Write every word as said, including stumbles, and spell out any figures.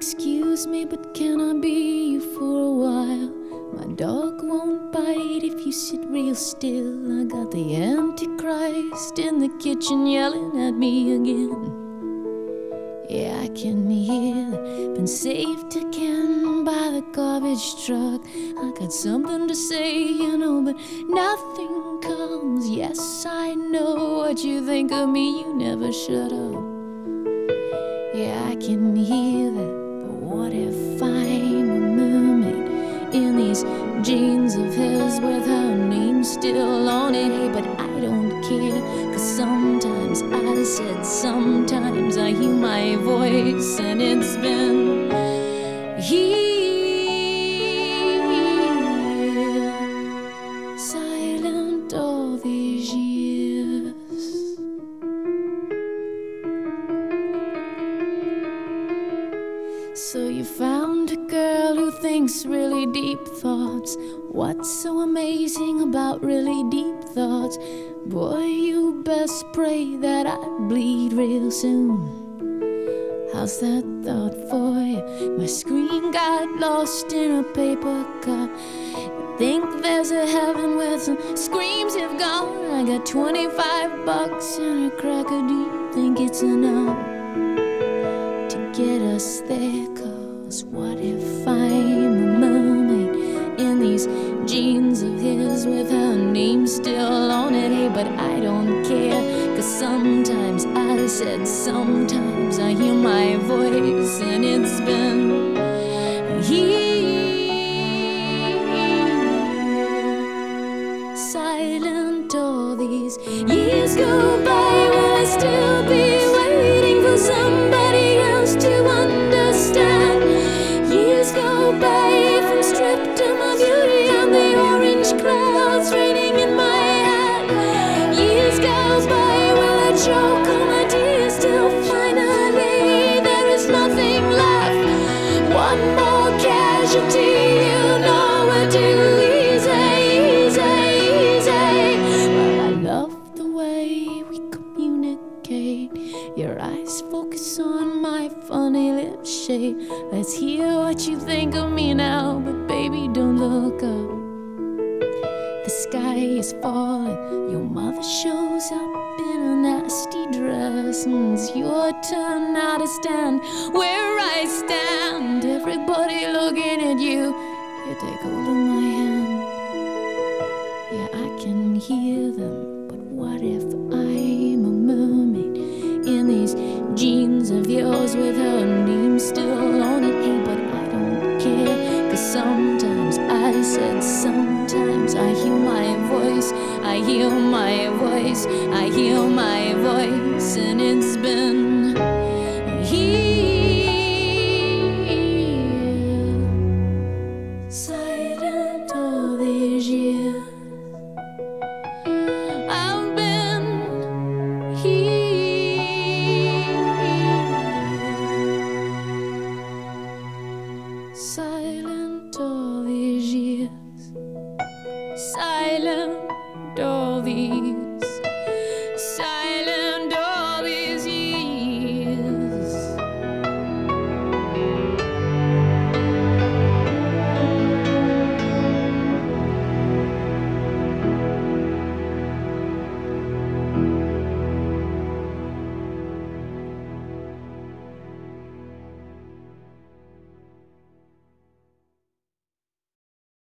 Excuse me, but can I be you for a while? My dog won't bite if you sit real still. I got the Antichrist in the kitchen yelling at me again. Yeah, I can hear, been saved again by the garbage truck. I got something to say, you know, but nothing comes. Yes, I know what you think of me, you never shut up. Yeah, I can hear that, but what if I'm a mermaid in these jeans of his with her name still on it? Hey, but I don't care, cause sometimes I said, sometimes I hear my voice, and it's been here, silent all these years. So you found a girl who thinks really deep thoughts. What's so amazing about really deep thoughts? Boy, you best pray that I bleed real soon. How's that thought for you? My screen got lost in a paper cup. I think there's a heaven where some screams have gone. I got twenty-five bucks and a cracker. Do you think it's enough to get us there? Cause what if I'm a mermaid in these jeans of his with her name still on it? Hey, but I don't care, cause sometimes I said, sometimes I hear my voice, and it's been here, silent all these years go by. Will I still be waiting for somebody else to understand? Years go by if I'm stripped of my beauty and the orange clouds raining in my hat. Years go by, will I choke on my tears till finally there is nothing left? One more casualty, you know we're too easy, easy, easy. Well, I love the way we communicate. Your eyes focus on my funny lip shape. Let's hear what you think of me now, but baby, don't look up. The sky is falling, your mother shows up in a nasty dress, and it's your turn now to stand where I stand. Everybody looking at you, you take hold of my hand. Yeah, I can hear them, but what if I'm a mermaid in these jeans of yours with her name still on it? Hey, but I don't care, cause sometimes I said, sometimes I hear my voice, I hear my voice, I hear my voice, and it's been